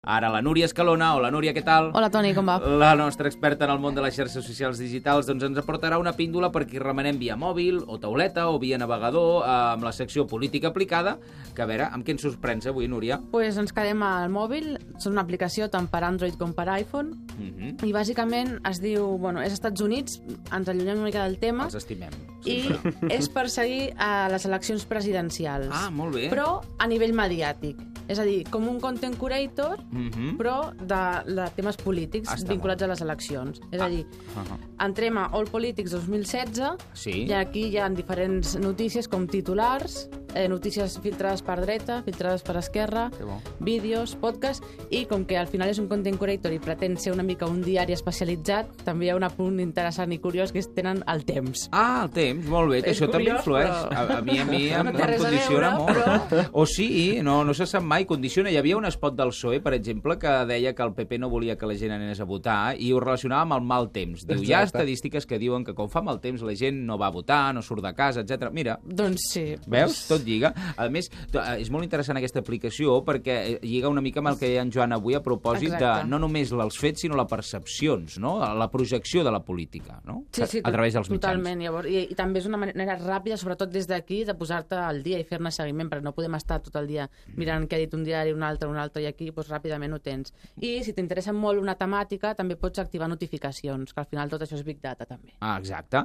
Ara la Núria Escalona. Hola, Núria, què tal? Hola, Toni, com va? La nostra experta en el món de les xarxes socials digitals doncs ens aportarà una píndola per qui remenem via mòbil o tauleta o via navegador amb la secció política aplicada, que a veure, amb què ens sorprens avui, Núria? Pues ens quedem al mòbil, és una aplicació tant per Android com per iPhone, i bàsicament es diu, bueno, és Estats Units, ens allunyem una mica del tema. Els estimem. I és per seguir a les eleccions presidencials. Ah, molt bé. Però a nivell mediàtic. És a dir, com un content curator, però de temes polítics vinculats a les eleccions. És a dir, entrem a All Politics 2016 i aquí hi ha diferents notícies com titulars, notícies filtrades per dreta, filtrades per esquerra, vídeos, podcast, i com que al final és un content curator i pretén ser una mica un diari especialitzat, també hi ha un punt interessant i curiós que és tenen el temps. Ah, el temps, molt bé, que això també influeix. A mi em condiciona molt. O sí, no se sap mai, condiciona. Hi havia un spot del PSOE, per exemple, que deia que el PP no volia que la gent anés a votar i ho relacionava amb el mal temps. Diu, hi ha estadístiques que diuen que quan fa mal temps la gent no va a votar, no surt de casa, etc. Mira. Doncs sí. Veus? Tot lliga. A més, és molt interessant aquesta aplicació perquè lliga una mica amb el que deia en Joan avui a propòsit de no només els fets, sinó les percepcions, no? La projecció de la política, no? Sí, a través dels mitjans. Totalment. Llavors, i també és una manera ràpida, sobretot des d'aquí, de posar-te al dia i fer-ne seguiment, perquè no podem estar tot el dia mirant què ha dit un diari, un altre, i aquí doncs, ràpidament ho tens. I si t'interessa molt una temàtica, també pots activar notificacions, que al final tot això és Big Data, també. Ah, exacte.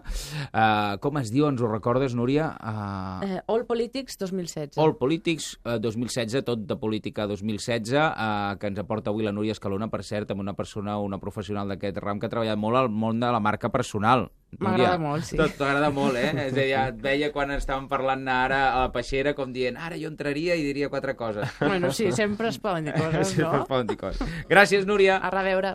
Com es diu, ens ho recordes, Núria? All Politics 2016. All Politics 2016, tot de política 2016, que ens aporta avui la Núria Escalona, per cert, amb una persona, una professional d'aquest ram que ha treballat molt al món de la marca personal. M'agrada molt, sí. Tot t'agrada molt, eh? És a dir, et veia quan estàvem parlant ara a la peixera com dient, ara jo entraria i diria 4 coses. Bueno, sí, sempre es poden dir coses, no? Sempre es poden dir coses. Gràcies, Núria. A reveure.